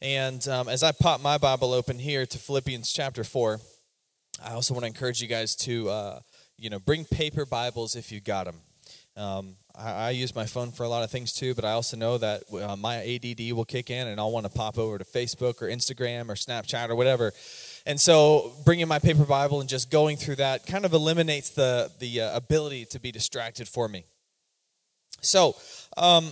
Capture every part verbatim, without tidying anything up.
And um, as I pop my Bible open here to Philippians chapter four, I also want to encourage you guys to, uh, you know, bring paper Bibles if you got them. Um, I, I use my phone for a lot of things too, but I also know that uh, my A D D will kick in and I'll want to pop over to Facebook or Instagram or Snapchat or whatever. And so bringing my paper Bible and just going through that kind of eliminates the, the uh, ability to be distracted for me. So, um,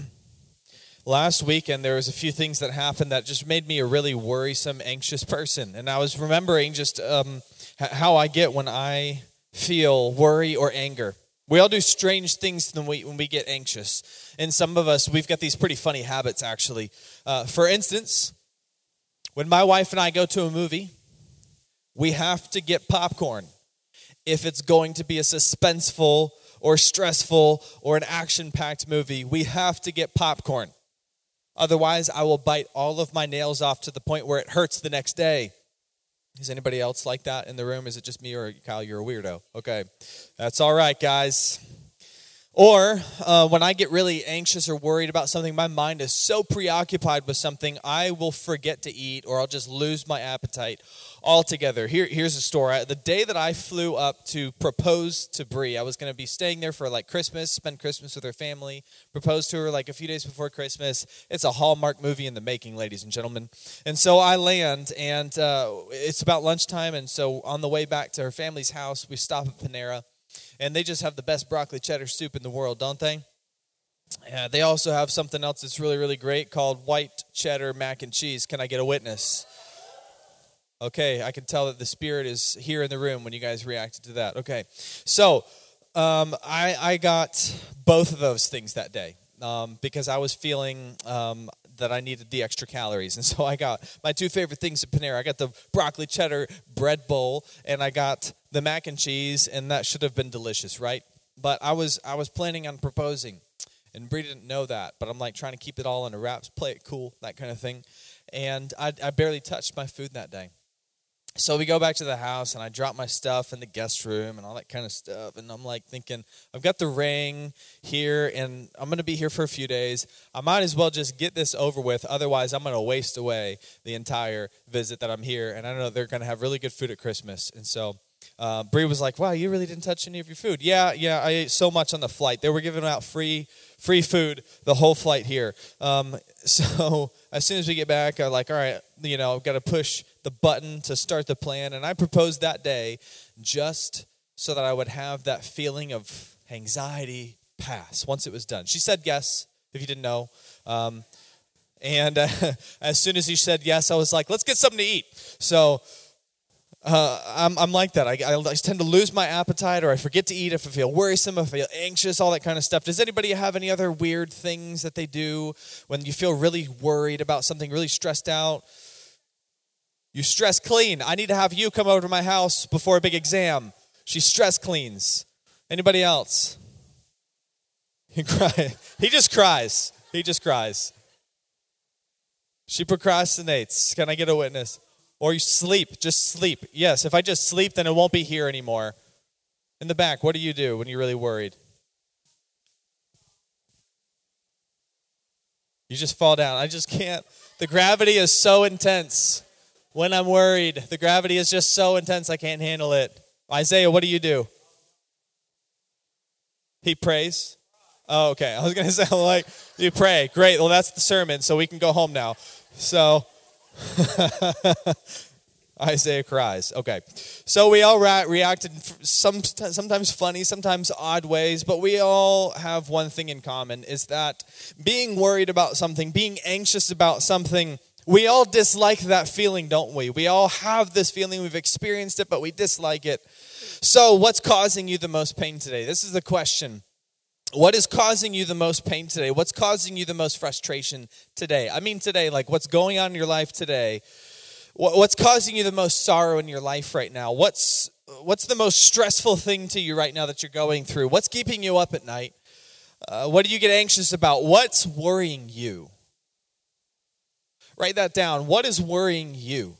last weekend there was a few things that happened that just made me a really worrisome, anxious person. And I was remembering just um, how I get when I feel worry or anger. We all do strange things when we, when we get anxious. And some of us, we've got these pretty funny habits, actually. Uh, for instance, when my wife and I go to a movie, we have to get popcorn if it's going to be a suspenseful or stressful or an action-packed movie. We have to get popcorn. Otherwise, I will bite all of my nails off to the point where it hurts the next day. Is anybody else like that in the room? Is it just me or Kyle, you're a weirdo? Okay, that's all right, guys. Or uh, when I get really anxious or worried about something, my mind is so preoccupied with something, I will forget to eat or I'll just lose my appetite altogether. Here, here's a story. The day that I flew up to propose to Bree, I was going to be staying there for like Christmas, spend Christmas with her family, propose to her like a few days before Christmas. It's a Hallmark movie in the making, ladies and gentlemen. And so I land, and uh, it's about lunchtime, and so on the way back to her family's house, we stop at Panera. And they just have the best broccoli cheddar soup in the world, don't they? Yeah, they also have something else that's really, really great called white cheddar mac and cheese. Can I get a witness? Okay, I can tell that the Spirit is here in the room when you guys reacted to that. Okay, so um, I, I got both of those things that day um, because I was feeling um, that I needed the extra calories. And so I got my two favorite things at Panera. I got the broccoli cheddar bread bowl, and I got the mac and cheese, and that should have been delicious, right? But I was I was planning on proposing, and Bree didn't know that, but I'm like trying to keep it all under wraps, play it cool, that kind of thing. And I, I barely touched my food that day. So we go back to the house, and I drop my stuff in the guest room and all that kind of stuff. And I'm like thinking, I've got the ring here, and I'm going to be here for a few days. I might as well just get this over with. Otherwise, I'm going to waste away the entire visit that I'm here. And I know they're going to have really good food at Christmas. And so uh, Bree was like, wow, you really didn't touch any of your food. Yeah, yeah, I ate so much on the flight. They were giving out free free food the whole flight here. Um, so as soon as we get back, I'm like, all right, you know, I've got to push the button to start the plan. And I proposed that day just so that I would have that feeling of anxiety pass once it was done. She said yes, if you didn't know. Um, and uh, as soon as she said yes, I was like, let's get something to eat. So uh, I'm, I'm like that. I, I, I tend to lose my appetite, or I forget to eat if I feel worrisome, if I feel anxious, all that kind of stuff. Does anybody have any other weird things that they do when you feel really worried about something, really stressed out? You stress clean. I need to have you come over to my house before a big exam. She stress cleans. Anybody else? He cry. He just cries. He just cries. She procrastinates. Can I get a witness? Or you sleep. Just sleep. Yes, if I just sleep, then it won't be here anymore. In the back, what do you do when you're really worried? You just fall down. I just can't. The gravity is so intense. When I'm worried, the gravity is just so intense, I can't handle it. Isaiah, what do you do? He prays. Oh, okay. I was going to say, like, you pray. Great. Well, that's the sermon, so we can go home now. So, Isaiah cries. Okay. So we all re- react in some, sometimes funny, sometimes odd ways, but we all have one thing in common, is that being worried about something, being anxious about something, we all dislike that feeling, don't we? We all have this feeling. We've experienced it, but we dislike it. So what's causing you the most pain today? This is the question. What is causing you the most pain today? What's causing you the most frustration today? I mean today, like what's going on in your life today? What's causing you the most sorrow in your life right now? What's what's the most stressful thing to you right now that you're going through? What's keeping you up at night? Uh, what do you get anxious about? What's worrying you? Write that down. What is worrying you?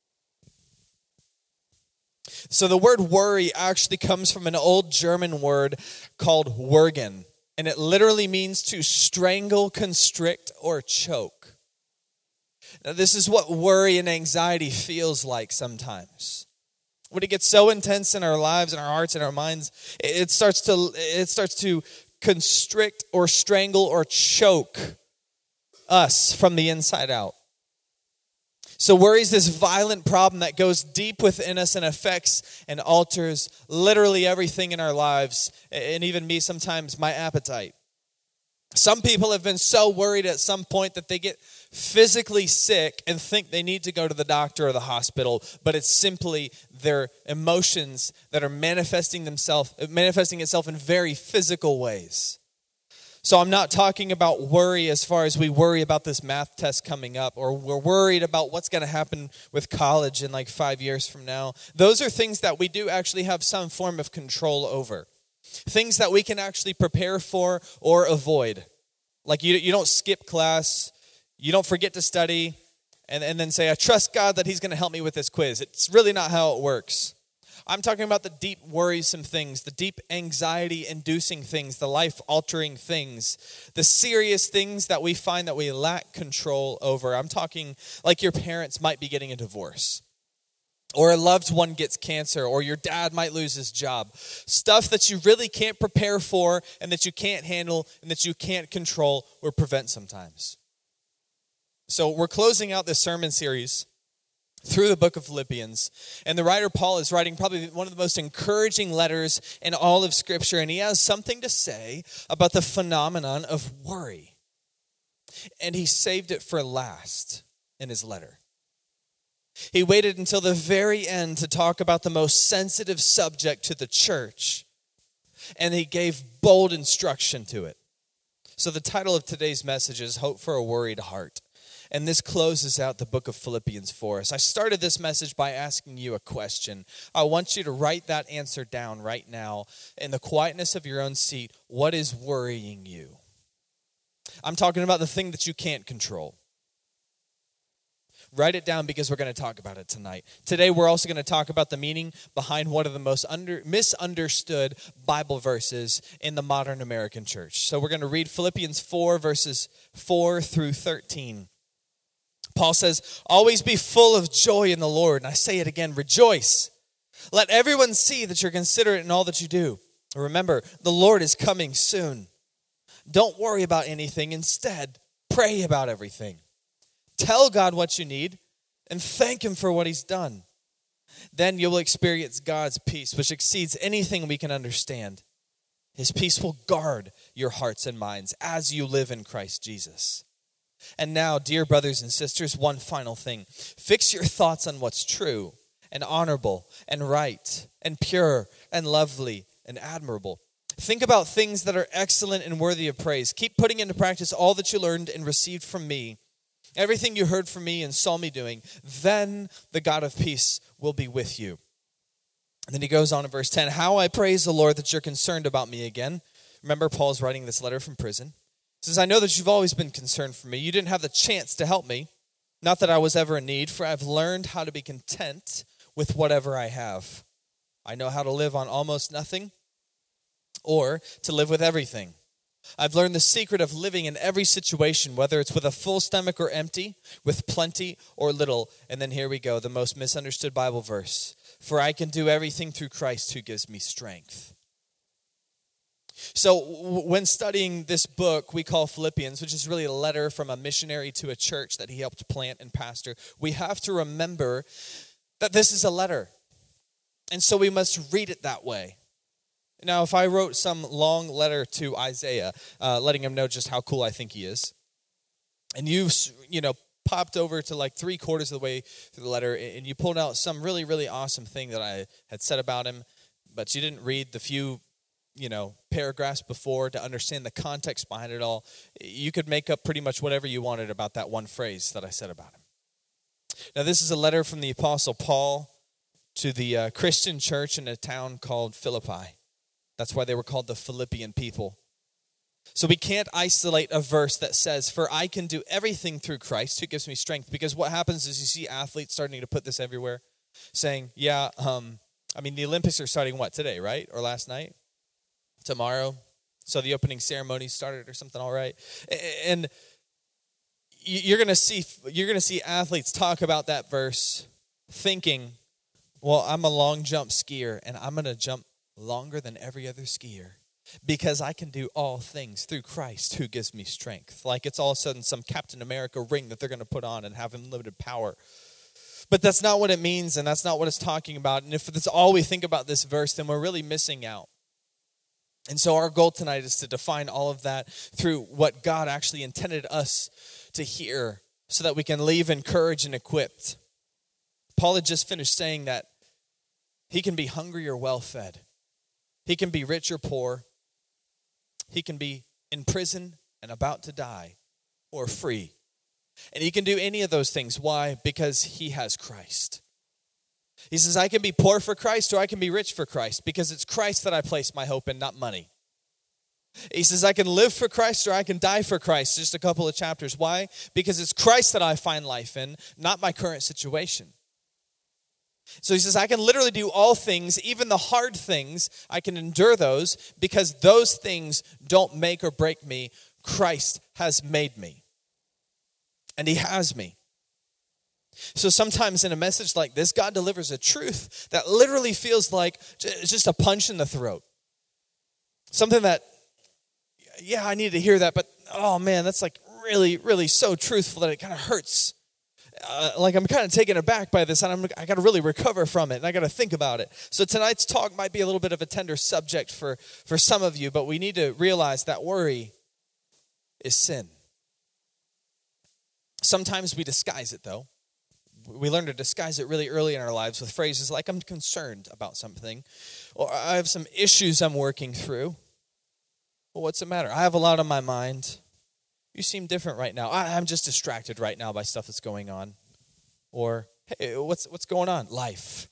So the word worry actually comes from an old German word called würgen, and it literally means to strangle, constrict, or choke. Now, this is what worry and anxiety feels like sometimes. When it gets so intense in our lives and our hearts and our minds, it starts to it starts to constrict or strangle or choke us from the inside out. So worry is this violent problem that goes deep within us and affects and alters literally everything in our lives, and even me sometimes, my appetite. Some people have been so worried at some point that they get physically sick and think they need to go to the doctor or the hospital, but it's simply their emotions that are manifesting themselves, manifesting itself in very physical ways. So I'm not talking about worry as far as we worry about this math test coming up, or we're worried about what's going to happen with college in like five years from now. Those are things that we do actually have some form of control over. Things that we can actually prepare for or avoid. Like you, you don't skip class, you don't forget to study, and, and then say, I trust God that he's going to help me with this quiz. It's really not how it works. I'm talking about the deep worrisome things, the deep anxiety-inducing things, the life-altering things, the serious things that we find that we lack control over. I'm talking like your parents might be getting a divorce, or a loved one gets cancer, or your dad might lose his job. Stuff that you really can't prepare for and that you can't handle and that you can't control or prevent sometimes. So we're closing out this sermon series through the book of Philippians. And the writer Paul is writing probably one of the most encouraging letters in all of Scripture. And he has something to say about the phenomenon of worry. And he saved it for last in his letter. He waited until the very end to talk about the most sensitive subject to the church. And he gave bold instruction to it. So the title of today's message is Hope for a Worried Heart. And this closes out the book of Philippians for us. I started this message by asking you a question. I want you to write that answer down right now in the quietness of your own seat. What is worrying you? I'm talking about the thing that you can't control. Write it down because we're going to talk about it tonight. Today we're also going to talk about the meaning behind one of the most under, misunderstood Bible verses in the modern American church. So we're going to read Philippians four, verses four through thirteen. Paul says, always be full of joy in the Lord. And I say it again, rejoice. Let everyone see that you're considerate in all that you do. Remember, the Lord is coming soon. Don't worry about anything. Instead, pray about everything. Tell God what you need and thank him for what he's done. Then you'll experience God's peace, which exceeds anything we can understand. His peace will guard your hearts and minds as you live in Christ Jesus. And now, dear brothers and sisters, one final thing. Fix your thoughts on what's true and honorable and right and pure and lovely and admirable. Think about things that are excellent and worthy of praise. Keep putting into practice all that you learned and received from me, everything you heard from me and saw me doing. Then the God of peace will be with you. And then he goes on in verse ten. How I praise the Lord that you're concerned about me again. Remember, Paul's writing this letter from prison. He says, I know that you've always been concerned for me. You didn't have the chance to help me. Not that I was ever in need, for I've learned how to be content with whatever I have. I know how to live on almost nothing or to live with everything. I've learned the secret of living in every situation, whether it's with a full stomach or empty, with plenty or little. And then here we go, the most misunderstood Bible verse. For I can do everything through Christ who gives me strength. So when studying this book we call Philippians, which is really a letter from a missionary to a church that he helped plant and pastor, we have to remember that this is a letter. And so we must read it that way. Now, if I wrote some long letter to Isaiah, uh, letting him know just how cool I think he is, and you, you know, popped over to like three quarters of the way through the letter, and you pulled out some really, really awesome thing that I had said about him, but you didn't read the few, you know, paragraphs before to understand the context behind it all, you could make up pretty much whatever you wanted about that one phrase that I said about him. Now, this is a letter from the Apostle Paul to the uh, Christian church in a town called Philippi. That's why they were called the Philippian people. So we can't isolate a verse that says, for I can do everything through Christ who gives me strength. Because what happens is you see athletes starting to put this everywhere, saying, yeah, um, I mean, the Olympics are starting, what, today, right? Or last night? Tomorrow. So the opening ceremony started or something, all right. And you're going to see you're going to see athletes talk about that verse thinking, well, I'm a long jump skier and I'm going to jump longer than every other skier because I can do all things through Christ who gives me strength. Like it's all of a sudden some Captain America ring that they're going to put on and have unlimited power. But that's not what it means, and that's not what it's talking about. And if that's all we think about this verse, then we're really missing out. And so our goal tonight is to define all of that through what God actually intended us to hear so that we can leave encouraged and equipped. Paul had just finished saying that he can be hungry or well-fed. He can be rich or poor. He can be in prison and about to die or free. And he can do any of those things. Why? Because he has Christ. He says, I can be poor for Christ or I can be rich for Christ because it's Christ that I place my hope in, not money. He says, I can live for Christ or I can die for Christ. Just a couple of chapters. Why? Because it's Christ that I find life in, not my current situation. So he says, I can literally do all things, even the hard things. I can endure those because those things don't make or break me. Christ has made me. And he has me. So sometimes in a message like this, God delivers a truth that literally feels like just a punch in the throat. Something that, yeah, I need to hear that, but oh man, that's like really, really so truthful that it kind of hurts. Uh, like I'm kind of taken aback by this, and I'm, I got to really recover from it, and I got to think about it. So tonight's talk might be a little bit of a tender subject for, for some of you, but we need to realize that worry is sin. Sometimes we disguise it, though. We learn to disguise it really early in our lives with phrases like, I'm concerned about something, or I have some issues I'm working through. Well, what's the matter? I have a lot on my mind. You seem different right now. I, I'm just distracted right now by stuff that's going on. Or, hey, what's what's going on? Life.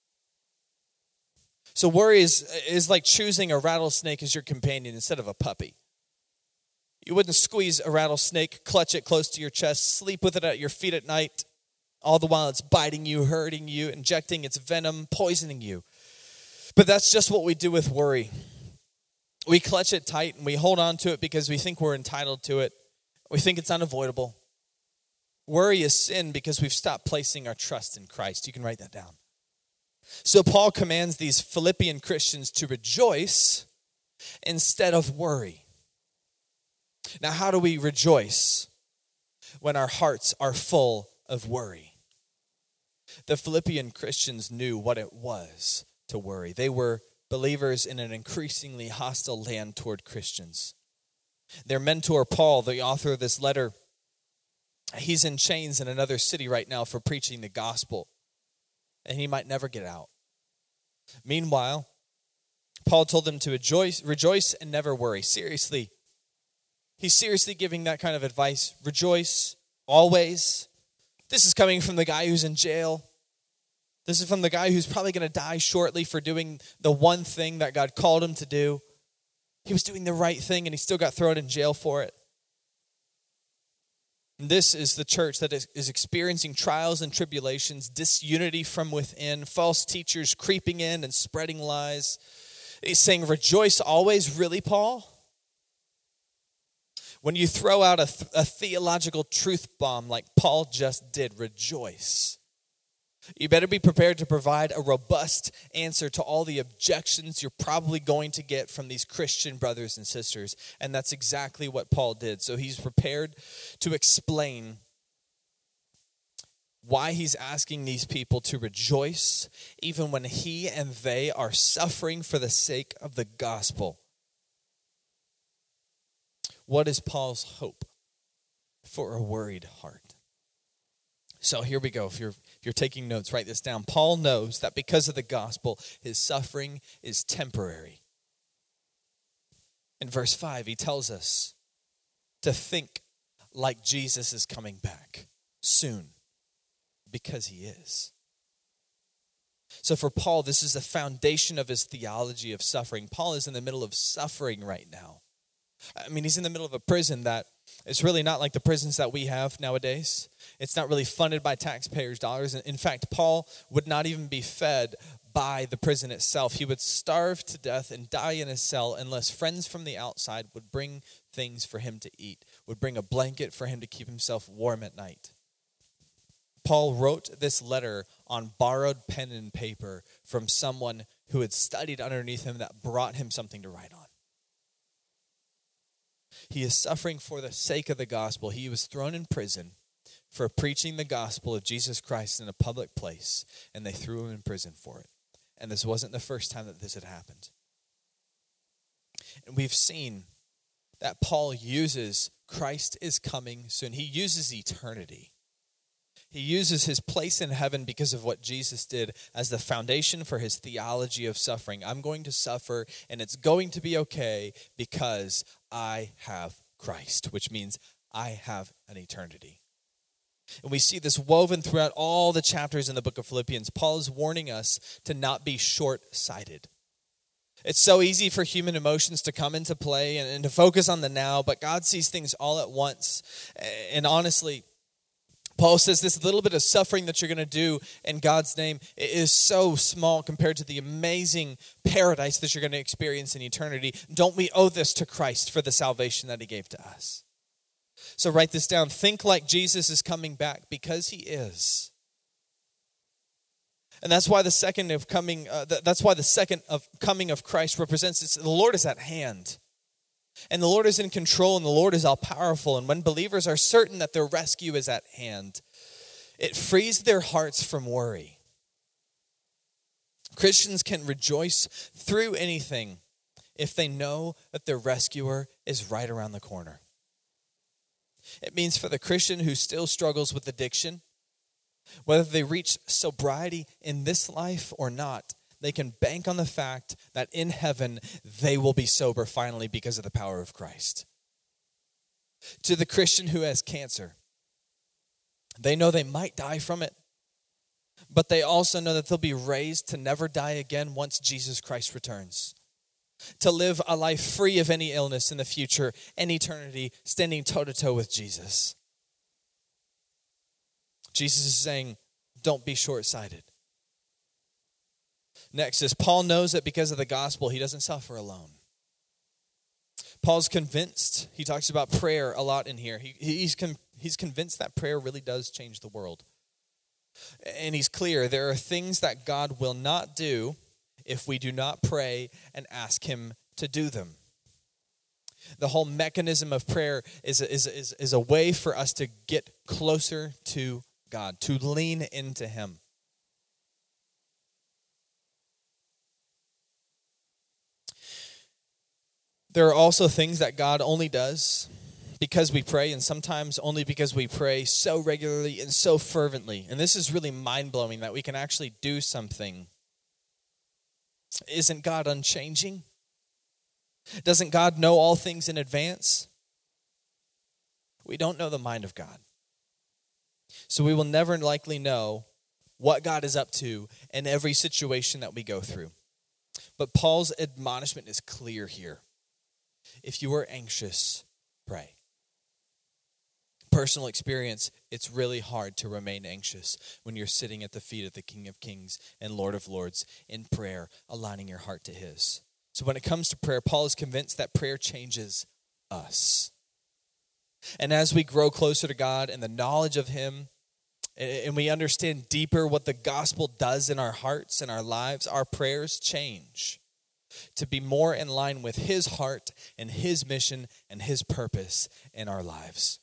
So worry is, is like choosing a rattlesnake as your companion instead of a puppy. You wouldn't squeeze a rattlesnake, clutch it close to your chest, sleep with it at your feet at night, all the while it's biting you, hurting you, injecting its venom, poisoning you. But that's just what we do with worry. We clutch it tight and we hold on to it because we think we're entitled to it. We think it's unavoidable. Worry is sin because we've stopped placing our trust in Christ. You can write that down. So Paul commands these Philippian Christians to rejoice instead of worry. Now, how do we rejoice when our hearts are full of worry? The Philippian Christians knew what it was to worry. They were believers in an increasingly hostile land toward Christians. Their mentor, Paul, the author of this letter, he's in chains in another city right now for preaching the gospel, and he might never get out. Meanwhile, Paul told them to rejoice, rejoice and never worry. Seriously, he's seriously giving that kind of advice. Rejoice always. This is coming from the guy who's in jail. This is from the guy who's probably going to die shortly for doing the one thing that God called him to do. He was doing the right thing and he still got thrown in jail for it. And this is the church that is, is experiencing trials and tribulations, disunity from within, false teachers creeping in and spreading lies. He's saying, rejoice always. Really, Paul? When you throw out a, th- a theological truth bomb like Paul just did, rejoice. You better be prepared to provide a robust answer to all the objections you're probably going to get from these Christian brothers and sisters. And that's exactly what Paul did. So he's prepared to explain why he's asking these people to rejoice even when he and they are suffering for the sake of the gospel. What is Paul's hope for a worried heart? So here we go. If you're if you're taking notes, write this down. Paul knows that because of the gospel, his suffering is temporary. In verse five, he tells us to think like Jesus is coming back soon, because he is. So for Paul, this is the foundation of his theology of suffering. Paul is in the middle of suffering right now. I mean, he's in the middle of a prison that is really not like the prisons that we have nowadays. It's not really funded by taxpayers' dollars. In fact, Paul would not even be fed by the prison itself. He would starve to death and die in his cell unless friends from the outside would bring things for him to eat, would bring a blanket for him to keep himself warm at night. Paul wrote this letter on borrowed pen and paper from someone who had studied underneath him that brought him something to write on. He is suffering for the sake of the gospel. He was thrown in prison for preaching the gospel of Jesus Christ in a public place, and they threw him in prison for it. And this wasn't the first time that this had happened. And we've seen that Paul uses Christ is coming soon. He uses eternity. He uses his place in heaven because of what Jesus did as the foundation for his theology of suffering. I'm going to suffer, and it's going to be okay because I have Christ, which means I have an eternity. And we see this woven throughout all the chapters in the book of Philippians. Paul is warning us to not be short-sighted. It's so easy for human emotions to come into play and, and to focus on the now, but God sees things all at once. And honestly, Paul says this little bit of suffering that you're going to do in God's name is so small compared to the amazing paradise that you're going to experience in eternity. Don't we owe this to Christ for the salvation that he gave to us? So write this down. Think like Jesus is coming back, because he is. And that's why the second of coming, uh, th- that's why the second of coming of Christ represents this. The Lord is at hand. And the Lord is in control, and the Lord is all powerful. And when believers are certain that their rescue is at hand, it frees their hearts from worry. Christians can rejoice through anything if they know that their rescuer is right around the corner. It means for the Christian who still struggles with addiction, whether they reach sobriety in this life or not, they can bank on the fact that in heaven they will be sober finally because of the power of Christ. To the Christian who has cancer, they know they might die from it, but they also know that they'll be raised to never die again once Jesus Christ returns. To live a life free of any illness in the future and eternity, standing toe-to-toe with Jesus. Jesus is saying, don't be short-sighted. Next is Paul knows that because of the gospel, he doesn't suffer alone. Paul's convinced. He talks about prayer a lot in here. He, he's, con, he's convinced that prayer really does change the world. And he's clear, there are things that God will not do if we do not pray and ask him to do them. The whole mechanism of prayer is a, is, is, is a way for us to get closer to God, to lean into him. There are also things that God only does because we pray, and sometimes only because we pray so regularly and so fervently. And this is really mind-blowing that we can actually do something. Isn't God unchanging? Doesn't God know all things in advance? We don't know the mind of God. So we will never likely know what God is up to in every situation that we go through. But Paul's admonishment is clear here. If you are anxious, pray. Personal experience, it's really hard to remain anxious when you're sitting at the feet of the King of Kings and Lord of Lords in prayer, aligning your heart to his. So when it comes to prayer, Paul is convinced that prayer changes us. And as we grow closer to God and the knowledge of him, and we understand deeper what the gospel does in our hearts and our lives, our prayers change to be more in line with his heart and his mission and his purpose in our lives.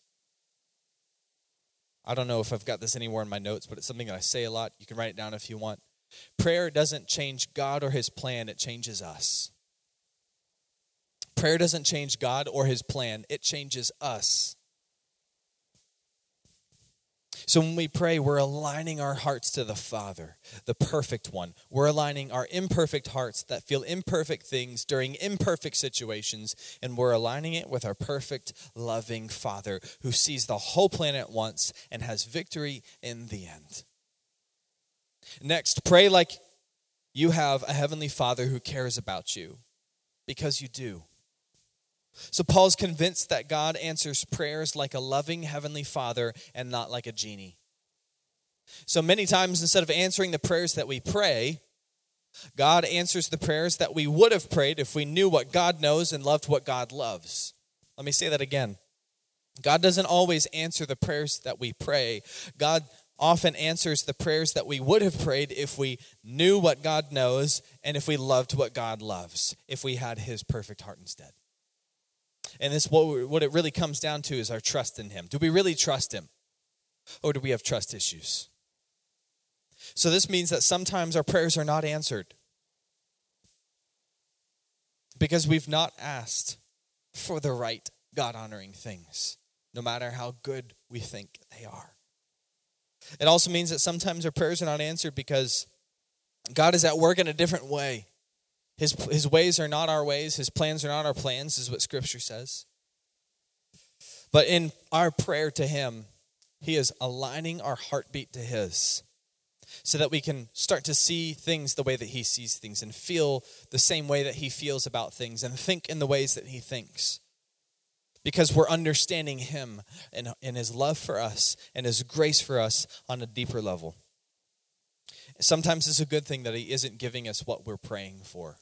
I don't know if I've got this anywhere in my notes, but it's something that I say a lot. You can write it down if you want. Prayer doesn't change God or his plan, it changes us. Prayer doesn't change God or his plan, it changes us. So when we pray, we're aligning our hearts to the Father, the perfect one. We're aligning our imperfect hearts that feel imperfect things during imperfect situations, and we're aligning it with our perfect, loving Father who sees the whole planet at once and has victory in the end. Next, pray like you have a heavenly Father who cares about you, because you do. So Paul's convinced that God answers prayers like a loving heavenly Father and not like a genie. So many times, instead of answering the prayers that we pray, God answers the prayers that we would have prayed if we knew what God knows and loved what God loves. Let me say that again. God doesn't always answer the prayers that we pray. God often answers the prayers that we would have prayed if we knew what God knows and if we loved what God loves, if we had his perfect heart instead. And this what, what it really comes down to is our trust in him. Do we really trust him? Or do we have trust issues? So this means that sometimes our prayers are not answered because we've not asked for the right God-honoring things, no matter how good we think they are. It also means that sometimes our prayers are not answered because God is at work in a different way. His, his ways are not our ways. His plans are not our plans, is what Scripture says. But in our prayer to him, he is aligning our heartbeat to his so that we can start to see things the way that he sees things and feel the same way that he feels about things and think in the ways that he thinks. Because we're understanding him and, and his love for us and his grace for us on a deeper level. Sometimes it's a good thing that he isn't giving us what we're praying for.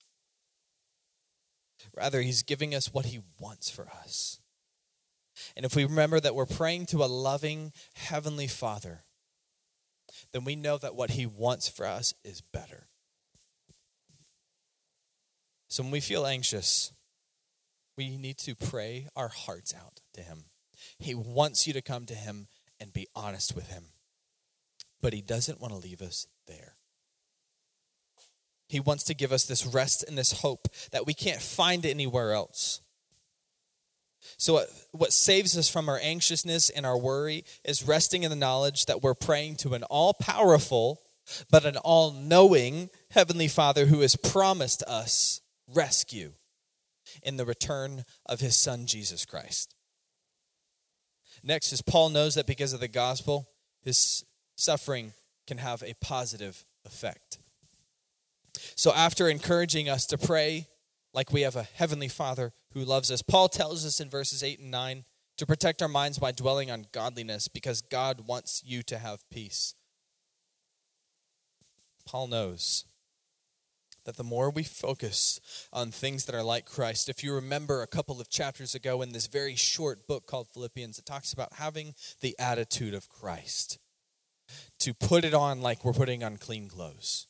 Rather, he's giving us what he wants for us. And if we remember that we're praying to a loving heavenly Father, then we know that what he wants for us is better. So when we feel anxious, we need to pray our hearts out to him. He wants you to come to him and be honest with him. But he doesn't want to leave us there. He wants to give us this rest and this hope that we can't find anywhere else. So what, what saves us from our anxiousness and our worry is resting in the knowledge that we're praying to an all-powerful but an all-knowing Heavenly Father who has promised us rescue in the return of his Son, Jesus Christ. Next is Paul knows that because of the gospel, his suffering can have a positive effect. So after encouraging us to pray like we have a heavenly Father who loves us, Paul tells us in verses eight and nine to protect our minds by dwelling on godliness because God wants you to have peace. Paul knows that the more we focus on things that are like Christ, if you remember a couple of chapters ago in this very short book called Philippians, it talks about having the attitude of Christ, to put it on like we're putting on clean clothes.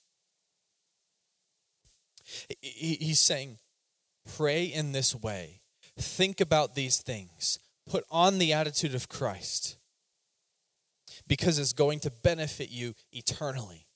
He's saying, pray in this way. Think about these things. Put on the attitude of Christ because it's going to benefit you eternally.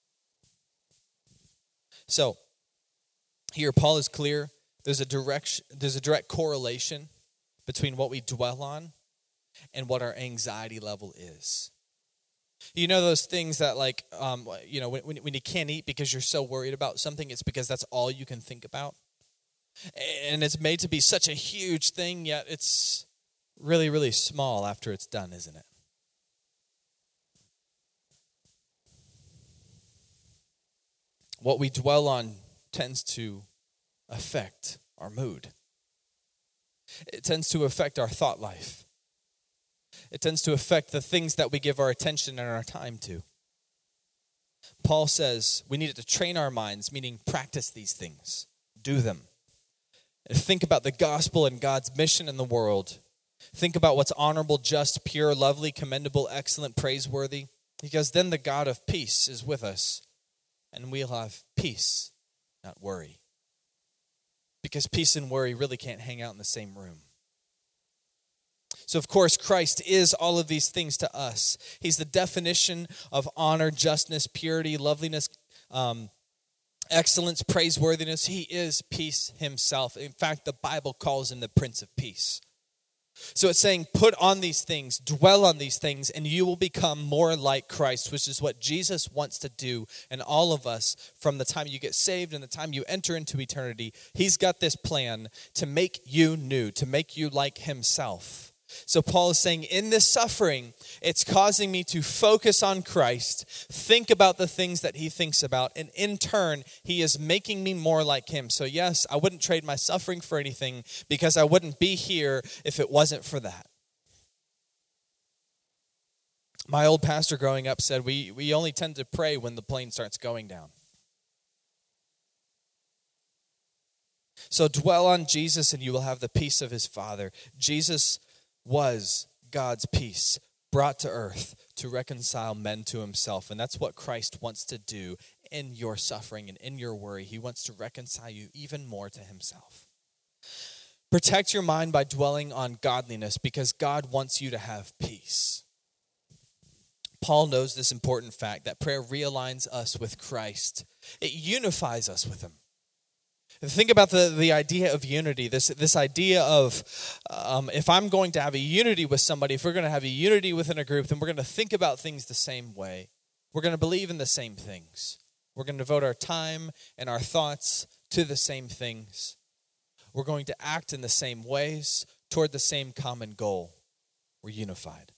So, here Paul is clear. There's a direct, there's a direct correlation between what we dwell on and what our anxiety level is. You know those things that like, um, you know, when, when you can't eat because you're so worried about something, it's because that's all you can think about. And it's made to be such a huge thing, yet it's really, really small after it's done, isn't it? What we dwell on tends to affect our mood. It tends to affect our thought life. It tends to affect the things that we give our attention and our time to. Paul says we need to train our minds, meaning practice these things. Do them. Think about the gospel and God's mission in the world. Think about what's honorable, just, pure, lovely, commendable, excellent, praiseworthy. Because then the God of peace is with us. And we'll have peace, not worry. Because peace and worry really can't hang out in the same room. So, of course, Christ is all of these things to us. He's the definition of honor, justness, purity, loveliness, um, excellence, praiseworthiness. He is peace himself. In fact, the Bible calls him the Prince of Peace. So it's saying, put on these things, dwell on these things, and you will become more like Christ, which is what Jesus wants to do in all of us from the time you get saved and the time you enter into eternity. He's got this plan to make you new, to make you like himself. So Paul is saying, in this suffering, it's causing me to focus on Christ, think about the things that he thinks about, and in turn, he is making me more like him. So yes, I wouldn't trade my suffering for anything, because I wouldn't be here if it wasn't for that. My old pastor growing up said, we, we only tend to pray when the plane starts going down. So dwell on Jesus and you will have the peace of his Father. Jesus was God's peace brought to earth to reconcile men to himself. And that's what Christ wants to do in your suffering and in your worry. He wants to reconcile you even more to himself. Protect your mind by dwelling on godliness, because God wants you to have peace. Paul knows this important fact that prayer realigns us with Christ. It unifies us with him. Think about the, the idea of unity, this, this idea of um, if I'm going to have a unity with somebody, if we're going to have a unity within a group, then we're going to think about things the same way. We're going to believe in the same things. We're going to devote our time and our thoughts to the same things. We're going to act in the same ways toward the same common goal. We're unified.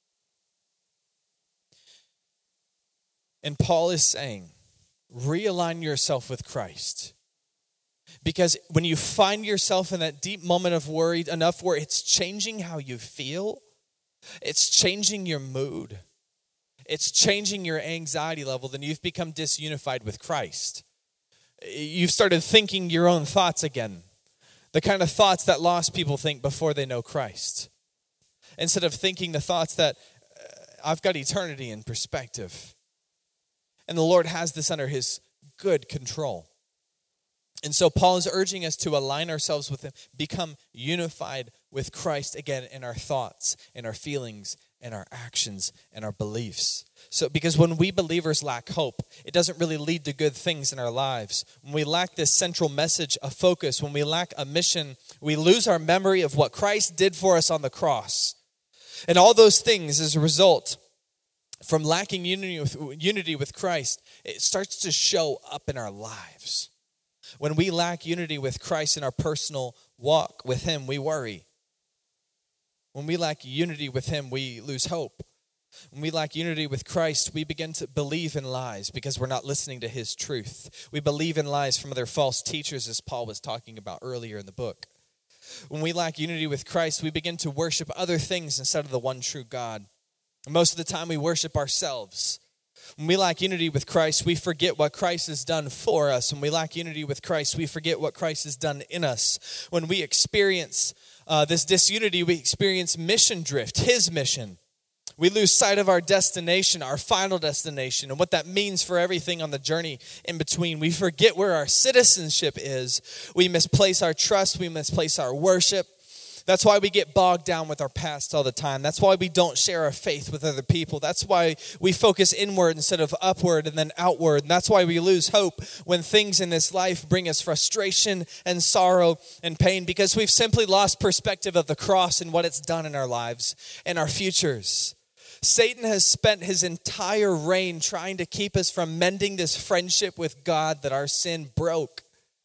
And Paul is saying, realign yourself with Christ. Because when you find yourself in that deep moment of worry enough where it's changing how you feel, it's changing your mood, it's changing your anxiety level, then you've become disunified with Christ. You've started thinking your own thoughts again, the kind of thoughts that lost people think before they know Christ. Instead of thinking the thoughts that uh, I've got eternity in perspective. And the Lord has this under his good control. And so Paul is urging us to align ourselves with him, become unified with Christ again in our thoughts, in our feelings, in our actions, and our beliefs. So, because when we believers lack hope, it doesn't really lead to good things in our lives. When we lack this central message of focus, when we lack a mission, we lose our memory of what Christ did for us on the cross. And all those things as a result from lacking unity with, unity with Christ, it starts to show up in our lives. When we lack unity with Christ in our personal walk with him, we worry. When we lack unity with him, we lose hope. When we lack unity with Christ, we begin to believe in lies because we're not listening to his truth. We believe in lies from other false teachers, as Paul was talking about earlier in the book. When we lack unity with Christ, we begin to worship other things instead of the one true God. And most of the time, we worship ourselves. When we lack unity with Christ, we forget what Christ has done for us. When we lack unity with Christ, we forget what Christ has done in us. When we experience uh, this disunity, we experience mission drift, his mission. We lose sight of our destination, our final destination, and what that means for everything on the journey in between. We forget where our citizenship is. We misplace our trust. We misplace our worship. That's why we get bogged down with our past all the time. That's why we don't share our faith with other people. That's why we focus inward instead of upward and then outward. And that's why we lose hope when things in this life bring us frustration and sorrow and pain, because we've simply lost perspective of the cross and what it's done in our lives and our futures. Satan has spent his entire reign trying to keep us from mending this friendship with God that our sin broke.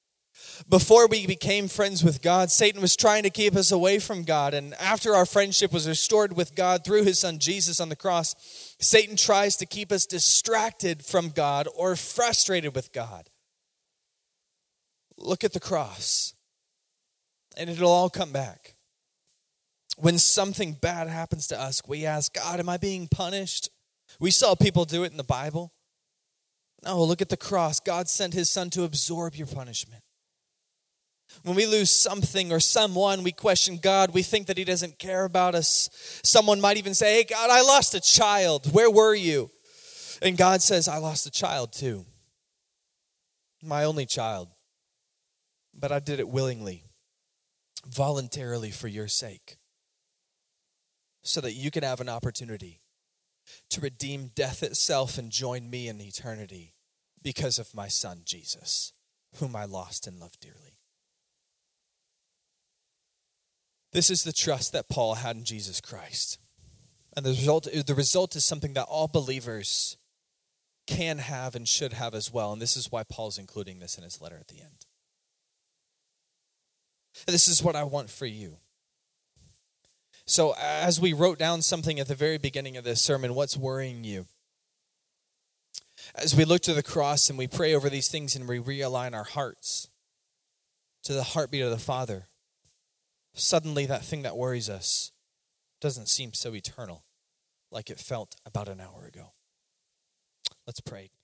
Before we became friends with God, Satan was trying to keep us away from God. And after our friendship was restored with God through his son Jesus on the cross, Satan tries to keep us distracted from God or frustrated with God. Look at the cross, and it'll all come back. When something bad happens to us, we ask, God, am I being punished? We saw people do it in the Bible. No, look at the cross. God sent his son to absorb your punishment. When we lose something or someone, we question God. We think that he doesn't care about us. Someone might even say, hey, God, I lost a child. Where were you? And God says, I lost a child too. My only child. But I did it willingly, voluntarily for your sake, so that you can have an opportunity to redeem death itself and join me in eternity because of my son, Jesus, whom I lost and loved dearly. This is the trust that Paul had in Jesus Christ. And the result, the result is something that all believers can have and should have as well. And this is why Paul's including this in his letter at the end. This is what I want for you. So as we wrote down something at the very beginning of this sermon, what's worrying you? As we look to the cross and we pray over these things and we realign our hearts to the heartbeat of the Father, suddenly that thing that worries us doesn't seem so eternal like it felt about an hour ago. Let's pray.